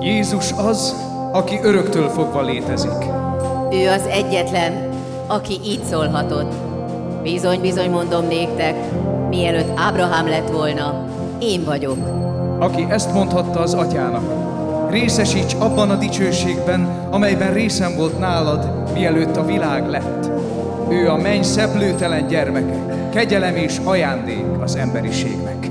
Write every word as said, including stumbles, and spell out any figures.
Jézus az, aki öröktől fogva létezik. Ő az egyetlen, aki így szólhatott. Bizony, bizony mondom néktek, mielőtt Ábrahám lett volna, én vagyok. Aki ezt mondhatta az atyának: részesíts abban a dicsőségben, amelyben részem volt nálad, mielőtt a világ lett. Ő a menny szeplőtelen gyermeke, kegyelem és ajándék az emberiségnek.